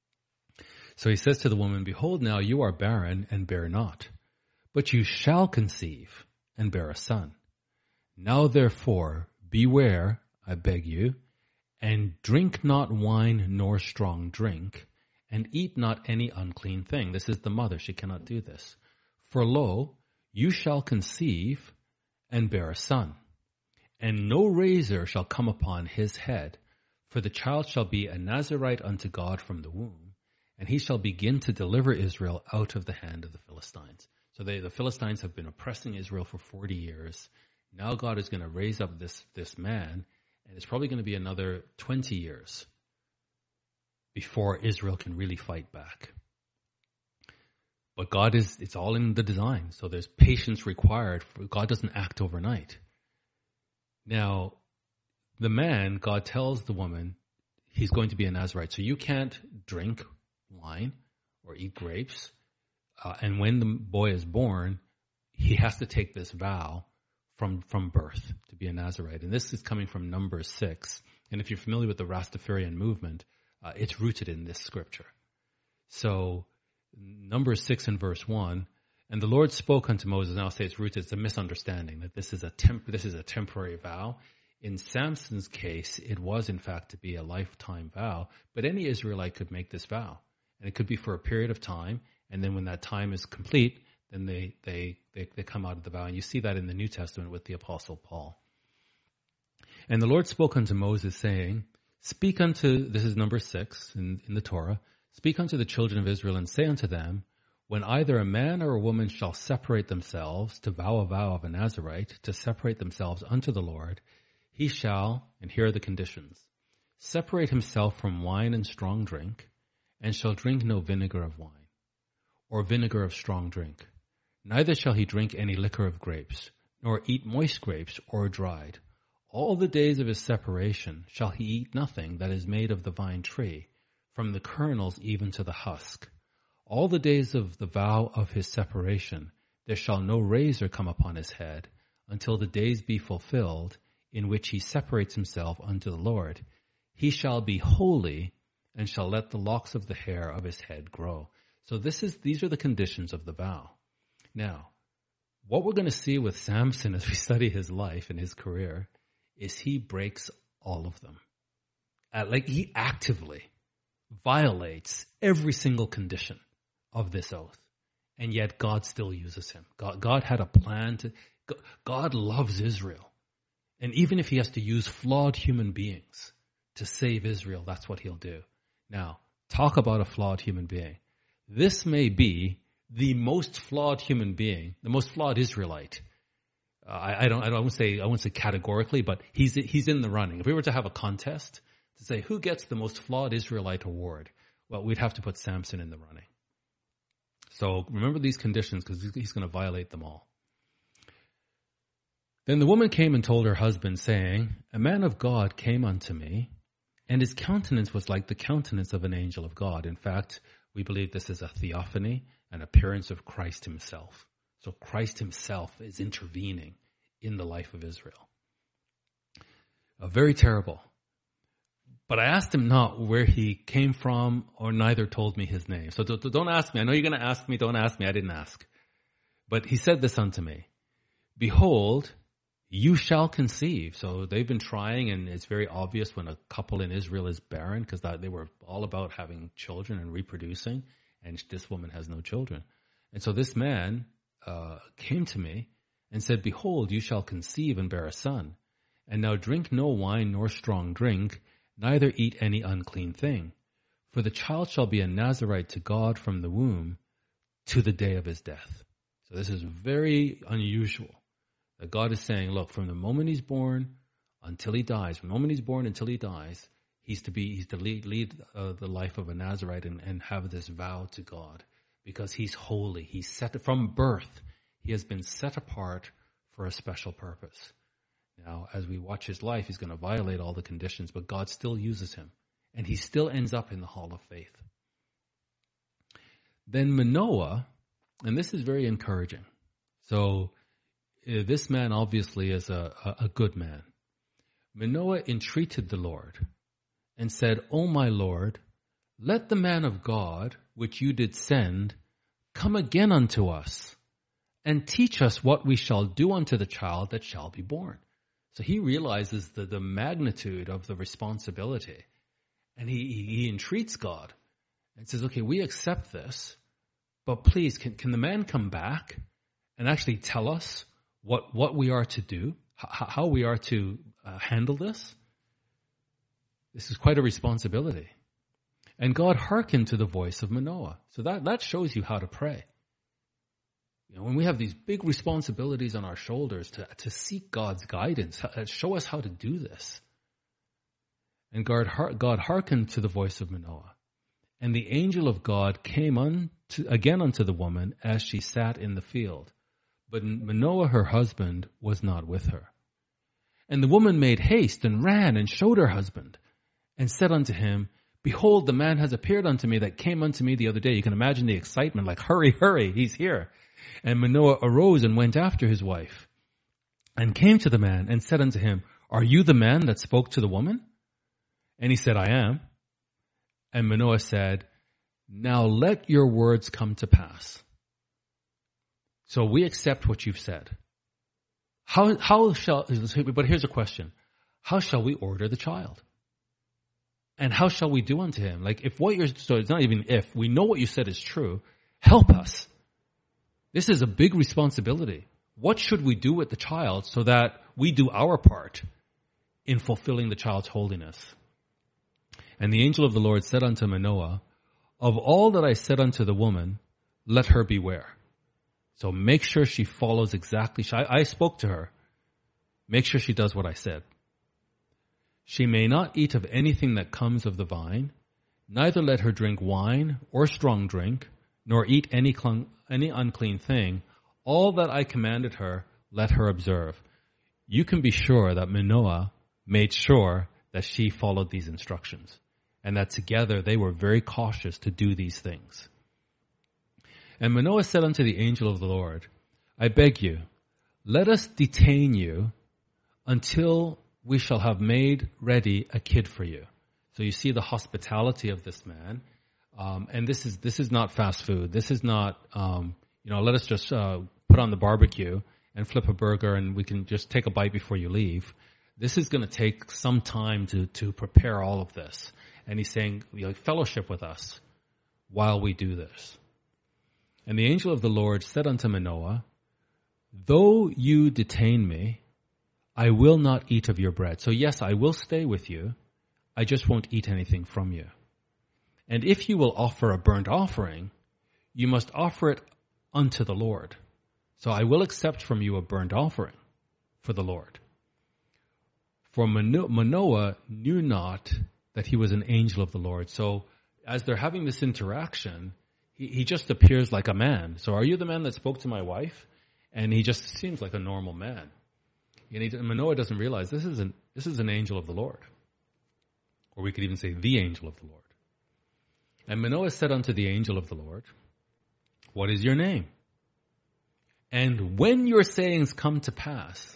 So he says to the woman, Behold, now you are barren and bear not, but you shall conceive and bear a son. Now therefore, beware, I beg you, and drink not wine nor strong drink, and eat not any unclean thing. This is the mother. She cannot do this. For lo, you shall conceive and bear a son, and no razor shall come upon his head, for the child shall be a Nazirite unto God from the womb, and he shall begin to deliver Israel out of the hand of the Philistines. So the Philistines have been oppressing Israel for 40 years. Now God is going to raise up this man, and it's probably going to be another 20 years before Israel can really fight back. But it's all in the design. So there's patience required. God doesn't act overnight. Now, the man, God tells the woman, he's going to be a Nazirite. So you can't drink wine or eat grapes. And when the boy is born, he has to take this vow from birth to be a Nazirite. And this is coming from Numbers 6. And if you're familiar with the Rastafarian movement, it's rooted in this scripture. So Numbers 6 and verse 1, and the Lord spoke unto Moses, and I'll say it's rooted, it's a misunderstanding that this is a temporary vow. In Samson's case, it was in fact to be a lifetime vow, but any Israelite could make this vow. And it could be for a period of time, and then when that time is complete, then they come out of the vow. And you see that in the New Testament with the Apostle Paul. And the Lord spoke unto Moses, saying, speak unto, this is number 6 in the Torah, speak unto the children of Israel and say unto them, when either a man or a woman shall separate themselves to vow a vow of a Nazarite, to separate themselves unto the Lord, he shall, and here are the conditions, separate himself from wine and strong drink, and shall drink no vinegar of wine, or vinegar of strong drink. Neither shall he drink any liquor of grapes, nor eat moist grapes or dried. All the days of his separation shall he eat nothing that is made of the vine tree, from the kernels even to the husk. All the days of the vow of his separation there shall no razor come upon his head, until the days be fulfilled, in which he separates himself unto the Lord. He shall be holy, and shall let the locks of the hair of his head grow. So these are the conditions of the vow. Now, what we're going to see with Samson as we study his life and his career is he breaks all of them. He actively violates every single condition of this oath. And yet God still uses him. God had a plan God loves Israel. And even if he has to use flawed human beings to save Israel, that's what he'll do. Now, talk about a flawed human being. This may be the most flawed human being, the most flawed Israelite. I won't say categorically, but he's in the running. If we were to have a contest to say who gets the most flawed Israelite award, well, we'd have to put Samson in the running. So remember these conditions, because he's going to violate them all. Then the woman came and told her husband, saying, a man of God came unto me, and his countenance was like the countenance of an angel of God. In fact, we believe this is a theophany, an appearance of Christ himself. So Christ himself is intervening in the life of Israel. Very terrible. But I asked him not where he came from, or neither told me his name. So don't ask me. I know you're going to ask me. Don't ask me. I didn't ask. But he said this unto me, behold, you shall conceive. So they've been trying, and it's very obvious when a couple in Israel is barren, because they were all about having children and reproducing, and this woman has no children. And so this man came to me and said, behold, you shall conceive and bear a son. And now drink no wine nor strong drink, neither eat any unclean thing. For the child shall be a Nazarite to God from the womb to the day of his death. So this is very unusual. That God is saying, look, from the moment he's born until he dies, from the moment he's born until he dies, he's to lead the life of a Nazarite and have this vow to God, because he's holy. He's set from birth. He has been set apart for a special purpose. Now, as we watch his life, he's going to violate all the conditions, but God still uses him, and he still ends up in the hall of faith. Then Manoah, and this is very encouraging. So this man obviously is a good man. Manoah entreated the Lord and said, O my Lord, let the man of God, which you did send, come again unto us, and teach us what we shall do unto the child that shall be born. So he realizes the magnitude of the responsibility, and he entreats God and says, okay, we accept this, but please, can the man come back and actually tell us what we are to do, how we are to handle this? This is quite a responsibility. And God hearkened to the voice of Manoah. So that shows you how to pray. You know, when we have these big responsibilities on our shoulders to seek God's guidance, show us how to do this. And God hearkened to the voice of Manoah. And the angel of God came again unto the woman as she sat in the field. But Manoah, her husband, was not with her. And the woman made haste and ran and showed her husband and said unto him, behold, the man has appeared unto me that came unto me the other day. You can imagine the excitement, like, hurry, hurry, he's here. And Manoah arose and went after his wife and came to the man and said unto him, are you the man that spoke to the woman? And he said, I am. And Manoah said, now let your words come to pass. So we accept what you've said. But here's a question. How shall we order the child? And how shall we do unto him? So it's not even if. We know what you said is true. Help us. This is a big responsibility. What should we do with the child so that we do our part in fulfilling the child's holiness? And the angel of the Lord said unto Manoah, of all that I said unto the woman, let her beware. So make sure she follows exactly. I spoke to her. Make sure she does what I said. She may not eat of anything that comes of the vine, neither let her drink wine or strong drink, nor eat any unclean thing. All that I commanded her, let her observe. You can be sure that Manoah made sure that she followed these instructions, and that together they were very cautious to do these things. And Manoah said unto the angel of the Lord, I beg you, let us detain you until we shall have made ready a kid for you. So you see the hospitality of this man. And this is not fast food. This is not, let us just put on the barbecue and flip a burger and we can just take a bite before you leave. This is going to take some time to prepare all of this. And he's saying, fellowship with us while we do this. And the angel of the Lord said unto Manoah, though you detain me, I will not eat of your bread. So yes, I will stay with you. I just won't eat anything from you. And if you will offer a burnt offering, you must offer it unto the Lord. So I will accept from you a burnt offering for the Lord. For Manoah knew not that he was an angel of the Lord. So as they're having this interaction, he just appears like a man. So are you the man that spoke to my wife? And he just seems like a normal man. And Manoah doesn't realize this is an angel of the Lord. Or we could even say the angel of the Lord. And Manoah said unto the angel of the Lord, what is your name? And when your sayings come to pass,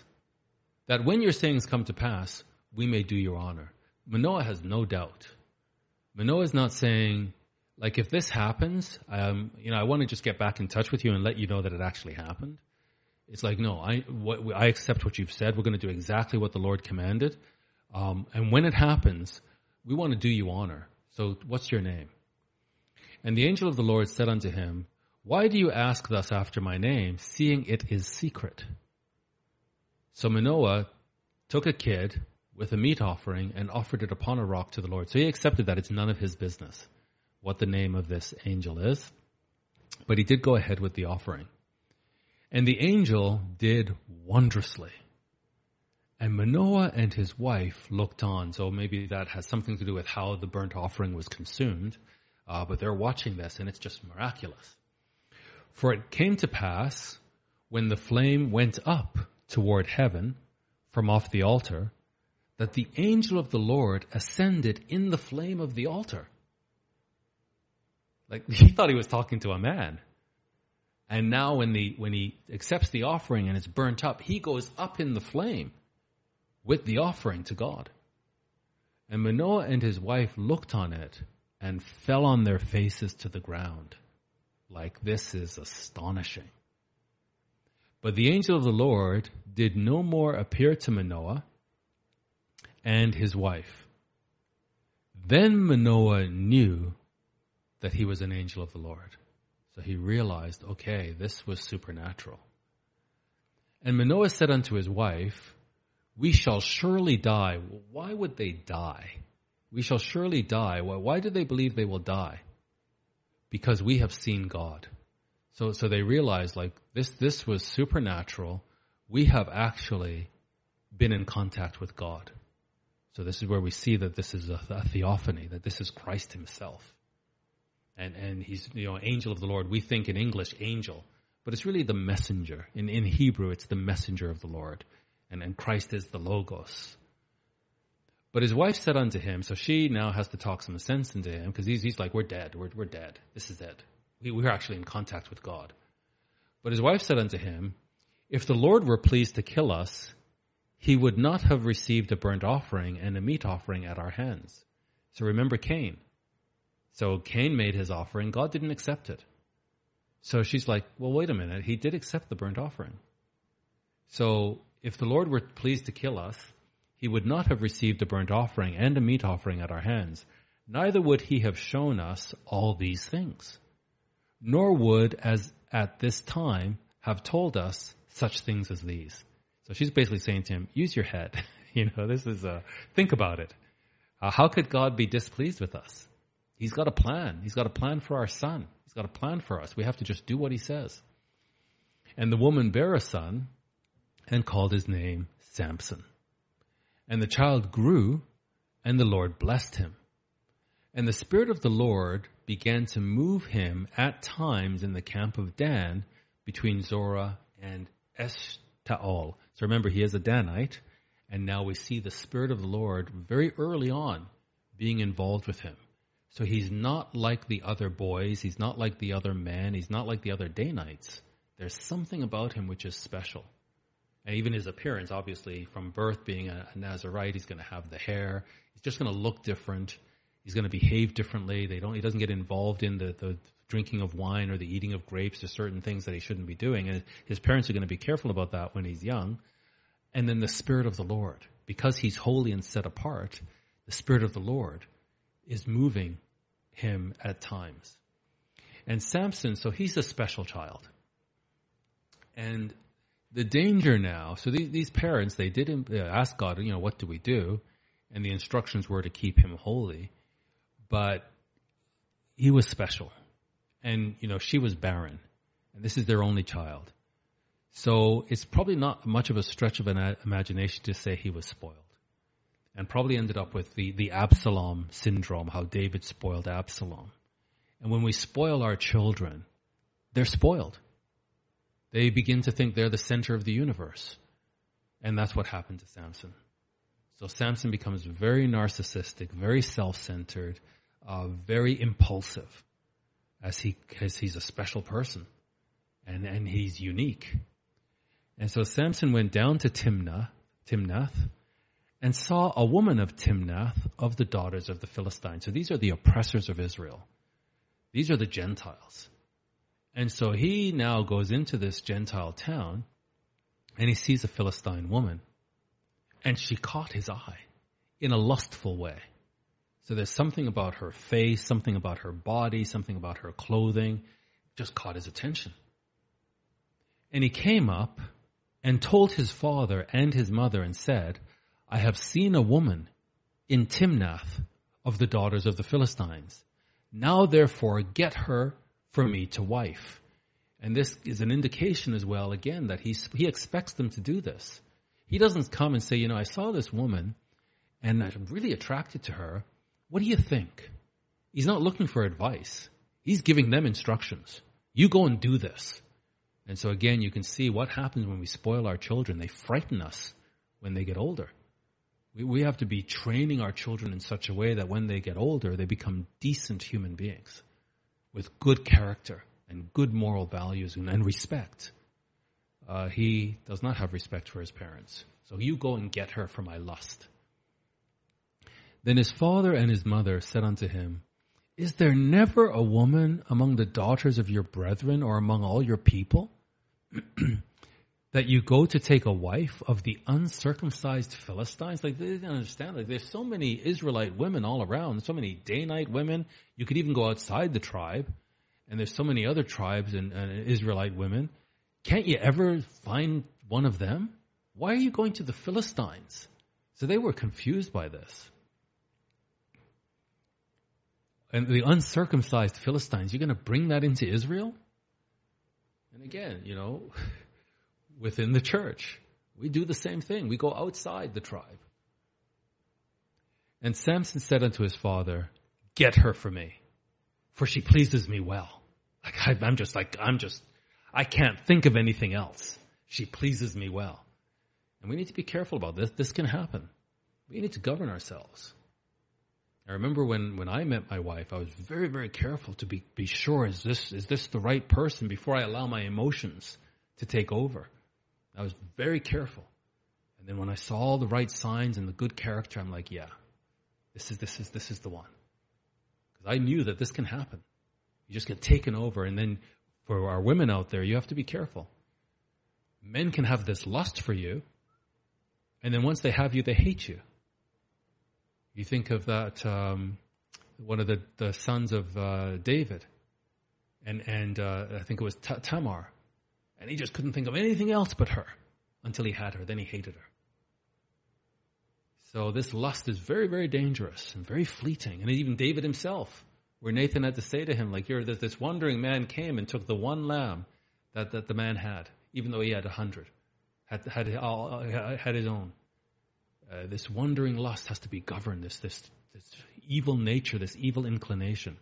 we may do you honor. Manoah has no doubt. Manoah is not saying, like, if this happens, I want to just get back in touch with you and let you know that it actually happened. It's like, no, I accept what you've said. We're going to do exactly what the Lord commanded. And when it happens, we want to do you honor. So what's your name? And the angel of the Lord said unto him, why do you ask thus after my name, seeing it is secret? So Manoah took a kid with a meat offering and offered it upon a rock to the Lord. So he accepted that it's none of his business what the name of this angel is. But he did go ahead with the offering. And the angel did wondrously. And Manoah and his wife looked on. So maybe that has something to do with how the burnt offering was consumed. But they're watching this and it's just miraculous. For it came to pass when the flame went up toward heaven from off the altar, that the angel of the Lord ascended in the flame of the altar. Like, he thought he was talking to a man. And now when he accepts the offering and it's burnt up, he goes up in the flame with the offering to God. And Manoah and his wife looked on it and fell on their faces to the ground. Like, this is astonishing. But the angel of the Lord did no more appear to Manoah and his wife. Then Manoah knew that he was an angel of the Lord. So he realized, okay, this was supernatural. And Manoah said unto his wife, we shall surely die. Well, why would they die? We shall surely die. Well, why do they believe they will die? Because we have seen God. So they realized, like, this was supernatural. We have actually been in contact with God. So this is where we see that this is a theophany, that this is Christ himself. And he's, angel of the Lord. We think in English, angel. But it's really the messenger. In Hebrew, it's the messenger of the Lord. And Christ is the Logos. But his wife said unto him, so she now has to talk some sense into him, because he's like, we're dead. We're dead. This is it. We're actually in contact with God. But his wife said unto him, if the Lord were pleased to kill us, he would not have received a burnt offering and a meat offering at our hands. So remember Cain. So Cain made his offering. God didn't accept it. So she's like, well, wait a minute. He did accept the burnt offering. So if the Lord were pleased to kill us, he would not have received a burnt offering and a meat offering at our hands. Neither would he have shown us all these things. nor would, as at this time, have told us such things as these. So she's basically saying to him, use your head. This is think about it. How could God be displeased with us? He's got a plan. He's got a plan for our son. He's got a plan for us. We have to just do what he says. And the woman bare a son and called his name Samson. And the child grew, and the Lord blessed him. And the Spirit of the Lord began to move him at times in the camp of Dan between Zorah and Eshtaol. So remember, he is a Danite, and now we see the Spirit of the Lord very early on being involved with him. So he's not like the other boys, he's not like the other men, he's not like the other Danites. There's something about him which is special. And even his appearance, obviously, from birth being a Nazirite, he's going to have the hair. He's just going to look different. He's going to behave differently. He doesn't get involved in the drinking of wine or the eating of grapes or certain things that he shouldn't be doing. And his parents are going to be careful about that when he's young. And then the Spirit of the Lord, because he's holy and set apart, the Spirit of the Lord is moving him at times. And Samson, so he's a special child. And the danger now, so these parents, they did ask God, what do we do? And the instructions were to keep him holy. But he was special. And, she was barren. And this is their only child. So it's probably not much of a stretch of an imagination to say he was spoiled. And probably ended up with the Absalom syndrome, how David spoiled Absalom. And when we spoil our children, they're spoiled. They begin to think they're the center of the universe. And that's what happened to Samson. So Samson becomes very narcissistic, very self-centered, very impulsive, as he's a special person. And he's unique. And so Samson went down to Timnath, and saw a woman of Timnath of the daughters of the Philistines. So these are the oppressors of Israel. These are the Gentiles. And so he now goes into this Gentile town, and he sees a Philistine woman. And she caught his eye in a lustful way. So there's something about her face, something about her body, something about her clothing, just caught his attention. And he came up and told his father and his mother and said, I have seen a woman in Timnath of the daughters of the Philistines. Now therefore get her for me to wife. And this is an indication as well, again, that he expects them to do this. He doesn't come and say, I saw this woman and I'm really attracted to her. What do you think? He's not looking for advice. He's giving them instructions. You go and do this. And so again, you can see what happens when we spoil our children. They frighten us when they get older. We have to be training our children in such a way that when they get older, they become decent human beings with good character and good moral values and respect. He does not have respect for his parents. So you go and get her for my lust. Then his father and his mother said unto him, Is there never a woman among the daughters of your brethren or among all your people that you go to take a wife of the uncircumcised Philistines? They didn't understand. There's so many Israelite women all around, so many Danite women. You could even go outside the tribe, and there's so many other tribes and Israelite women. Can't you ever find one of them? Why are you going to the Philistines? So they were confused by this. And the uncircumcised Philistines, you're going to bring that into Israel? And again, within the church, we do the same thing. We go outside the tribe. And Samson said unto his father, Get her for me, for she pleases me well. I can't think of anything else. She pleases me well. And we need to be careful about this. This can happen. We need to govern ourselves. I remember when I met my wife, I was very, very careful to be sure, is this the right person before I allow my emotions to take over. I was very careful. And then when I saw all the right signs and the good character, I'm like, yeah, this is the one. Because I knew that this can happen. You just get taken over. And then for our women out there, you have to be careful. Men can have this lust for you, and then once they have you, they hate you. You think of that, one of the sons of David. and I think it was Tamar. And he just couldn't think of anything else but her until he had her. Then he hated her. So this lust is very, very dangerous and very fleeting. And even David himself, where Nathan had to say to him, like, this wandering man came and took the one lamb that the man had, even though he had 100, had his own. This wandering lust has to be governed, this evil nature, this evil inclination.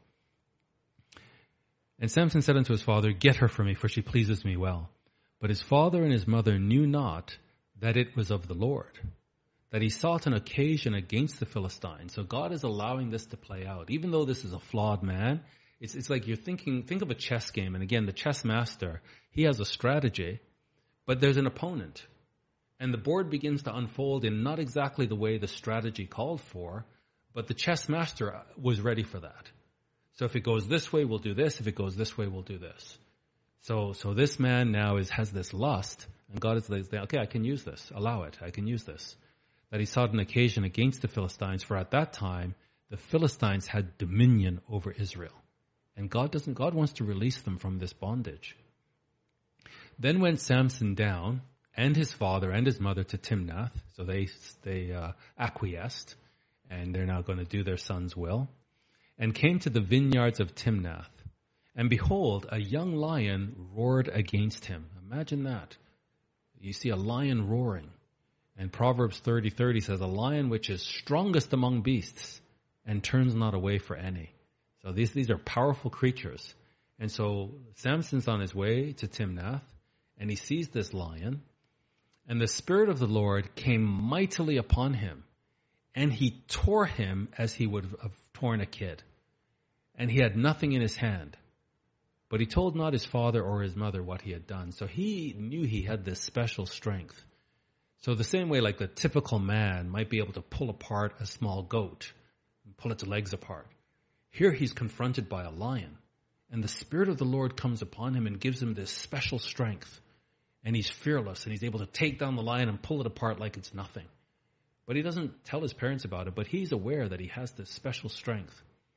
And Samson said unto his father, get her for me, for she pleases me well. But his father and his mother knew not that it was of the Lord, that he sought an occasion against the Philistines. So God is allowing this to play out. Even though this is a flawed man, it's like think of a chess game. And again, the chess master, he has a strategy, but there's an opponent. And the board begins to unfold in not exactly the way the strategy called for, but the chess master was ready for that. So if it goes this way, we'll do this. If it goes this way, we'll do this. So this man now has this lust, and God is like, okay, I can use this. Allow it. I can use this. That he sought an occasion against the Philistines, for at that time, the Philistines had dominion over Israel. And God wants to release them from this bondage. Then went Samson down, and his father and his mother, to Timnath. So they acquiesced, and they're now going to do their son's will. And came to the vineyards of Timnath. And behold, a young lion roared against him. Imagine that. You see a lion roaring. And Proverbs 30:30 says, a lion which is strongest among beasts and turns not away for any. So these are powerful creatures. And so Samson's on his way to Timnath, and he sees this lion. And the Spirit of the Lord came mightily upon him, and he tore him as he would have torn a kid. And he had nothing in his hand. But he told not his father or his mother what he had done. So he knew he had this special strength. So the same way like the typical man might be able to pull apart a small goat and pull its legs apart. Here he's confronted by a lion. And the Spirit of the Lord comes upon him and gives him this special strength. And he's fearless, and he's able to take down the lion and pull it apart like it's nothing. But he doesn't tell his parents about it, but he's aware that he has this special strength.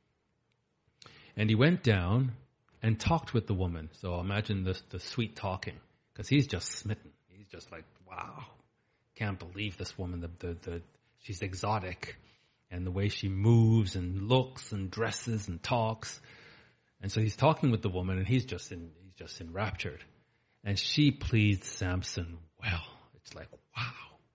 And he went down and talked with the woman. So imagine the sweet talking, because he's just smitten. He's just like, wow, can't believe this woman. She's exotic, and the way she moves and looks and dresses and talks. And so he's talking with the woman, and he's just enraptured. And she pleased Samson well. It's like, wow.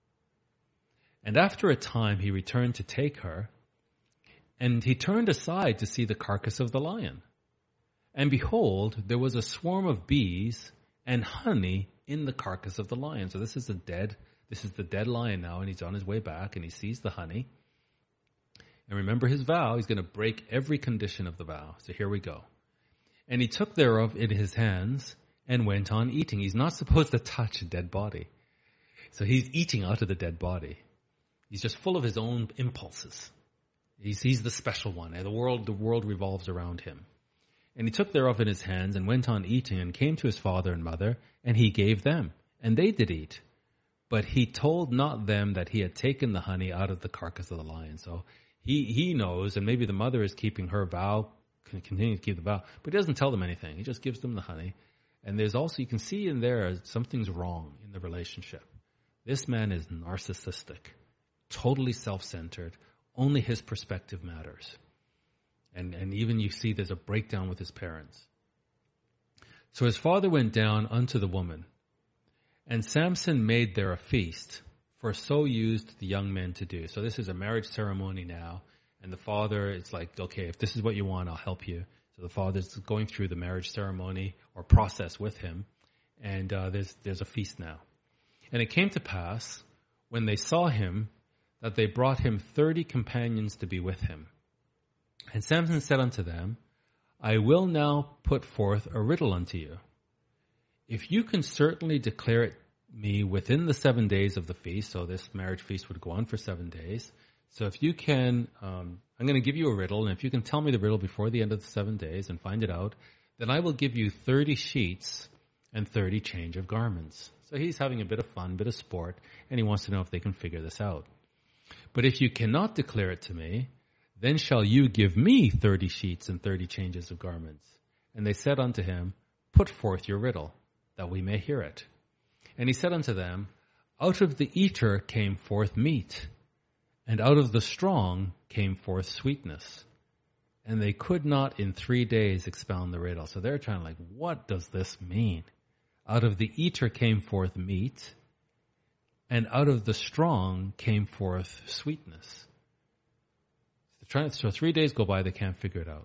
And after a time, he returned to take her, and he turned aside to see the carcass of the lion. And behold, there was a swarm of bees and honey in the carcass of the lion. So this is the dead lion now, and he's on his way back, and he sees the honey. And remember his vow, he's going to break every condition of the vow. So here we go. And he took thereof in his hands and went on eating. He's not supposed to touch a dead body. So he's eating out of the dead body. He's just full of his own impulses. He's the special one. And the world revolves around him. And he took thereof in his hands and went on eating, and came to his father and mother, and he gave them, and they did eat. But he told not them that he had taken the honey out of the carcass of the lion. So he knows, and maybe the mother is keeping her vow, continuing to keep the vow, but he doesn't tell them anything. He just gives them the honey. And there's also, you can see in there, something's wrong in the relationship. This man is narcissistic, totally self-centered. Only his perspective matters. And even you see there's a breakdown with his parents. So his father went down unto the woman, and Samson made there a feast, for so used the young men to do. So this is a marriage ceremony now, and the father, it's like, okay, if this is what you want, I'll help you. So the father's going through the marriage ceremony or process with him, and there's a feast now. And it came to pass, when they saw him, that they brought him 30 companions to be with him. And Samson said unto them, I will now put forth a riddle unto you. If you can certainly declare it me within the 7 days of the feast, so this marriage feast would go on for 7 days. So if you can, I'm going to give you a riddle, and if you can tell me the riddle before the end of the 7 days and find it out, then I will give you 30 sheets and 30 change of garments. So he's having a bit of fun, bit of sport, and he wants to know if they can figure this out. But if you cannot declare it to me, then shall you give me 30 sheets and 30 changes of garments. And they said unto him, Put forth your riddle, that we may hear it. And he said unto them, Out of the eater came forth meat, and out of the strong came forth sweetness. And they could not in 3 days expound the riddle. So they're trying like, what does this mean? Out of the eater came forth meat, and out of the strong came forth sweetness. So 3 days go by, they can't figure it out.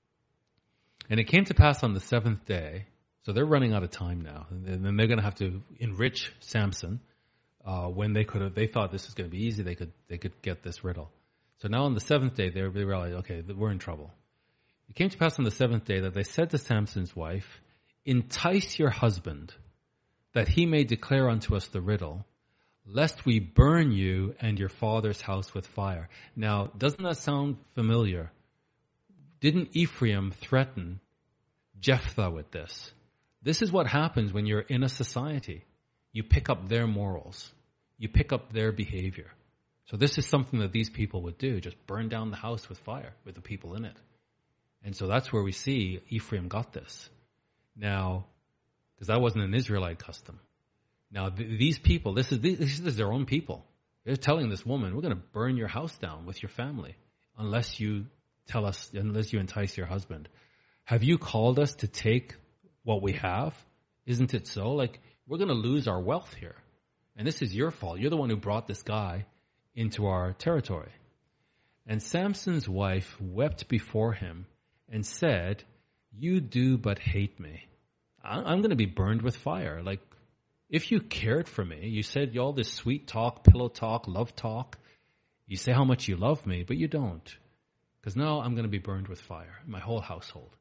And it came to pass on the 7th day, so they're running out of time now, and then they're going to have to enrich Samson. When they thought this was going to be easy, they could get this riddle. So now on the 7th day, they realized, okay, we're in trouble. It came to pass on the 7th day that they said to Samson's wife, Entice your husband, that he may declare unto us the riddle, lest we burn you and your father's house with fire. Now, doesn't that sound familiar? Didn't Ephraim threaten Jephthah with this? This is what happens when you're in a society. You pick up their morals. You pick up their behavior. So this is something that these people would do, just burn down the house with fire, with the people in it. And so that's where we see Ephraim got this. Now, because that wasn't an Israelite custom. Now, these people, this is their own people. They're telling this woman, we're going to burn your house down with your family unless you entice your husband. Have you called us to take what we have? Isn't it so? Like, we're going to lose our wealth here. And this is your fault. You're the one who brought this guy into our territory. And Samson's wife wept before him and said, You do but hate me. I'm going to be burned with fire. Like, if you cared for me, you said all this sweet talk, pillow talk, love talk. You say how much you love me, but you don't. Because now I'm going to be burned with fire, my whole household.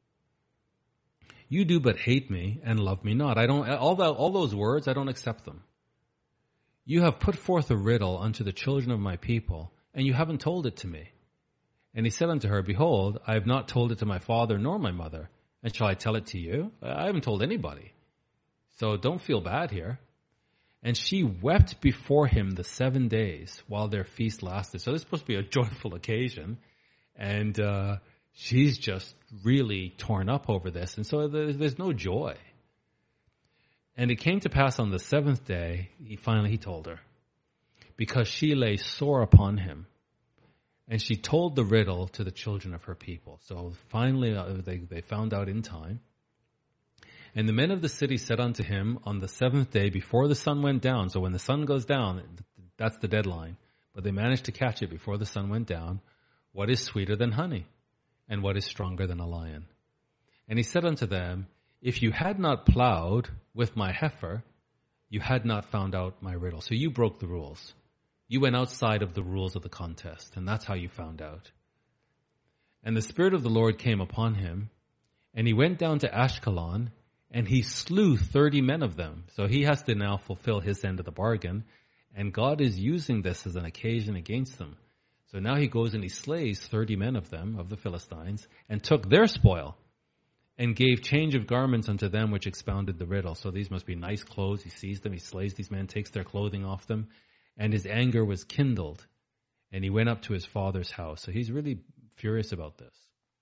You do but hate me and love me not. All those words, I don't accept them. You have put forth a riddle unto the children of my people, and you haven't told it to me. And he said unto her, Behold, I have not told it to my father nor my mother. And shall I tell it to you? I haven't told anybody. So don't feel bad here. And she wept before him the 7 days while their feast lasted. So this is supposed to be a joyful occasion. And she's just really torn up over this. And so there's no joy. And it came to pass on the 7th day, he told her, because she lay sore upon him. And she told the riddle to the children of her people. So finally they found out in time. And the men of the city said unto him on the 7th day before the sun went down. So when the sun goes down, that's the deadline. But they managed to catch it before the sun went down. What is sweeter than honey? And what is stronger than a lion? And he said unto them, If you had not plowed with my heifer, you had not found out my riddle. So you broke the rules. You went outside of the rules of the contest, and that's how you found out. And the Spirit of the Lord came upon him, and he went down to Ashkelon, and he slew 30 men of them. So he has to now fulfill his end of the bargain, and God is using this as an occasion against them. So now he goes and he slays 30 men of them, of the Philistines, and took their spoil, and gave change of garments unto them which expounded the riddle. So these must be nice clothes. He sees them, he slays these men, takes their clothing off them, and his anger was kindled, and he went up to his father's house. So he's really furious about this.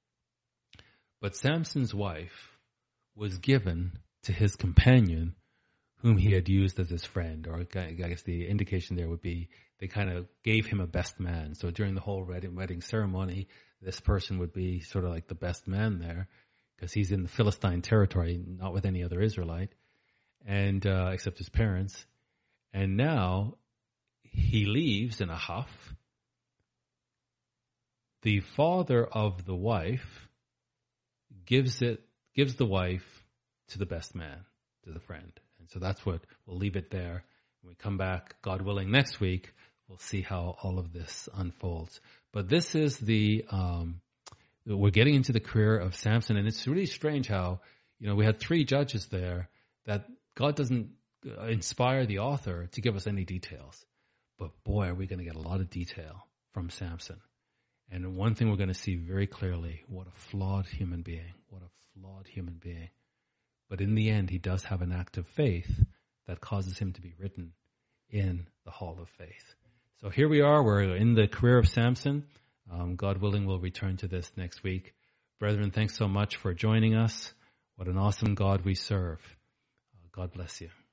But Samson's wife was given to his companion, whom he had used as his friend. Or I guess the indication there would be they kind of gave him a best man. So during the whole wedding ceremony, this person would be sort of like the best man there, because he's in the Philistine territory, not with any other Israelite, and except his parents. And now he leaves in a huff. The father of the wife gives the wife to the best man, to the friend. And so that's what we'll leave it there. When we come back, God willing, next week, we'll see how all of this unfolds. But this is we're getting into the career of Samson, and it's really strange how, we had 3 judges there that God doesn't inspire the author to give us any details. But boy, are we going to get a lot of detail from Samson. And one thing we're going to see very clearly, what a flawed human being. What a flawed human being. But in the end, he does have an act of faith that causes him to be written in the Hall of Faith. So here we are. We're in the career of Samson. God willing, we'll return to this next week. Brethren, thanks so much for joining us. What an awesome God we serve. God bless you.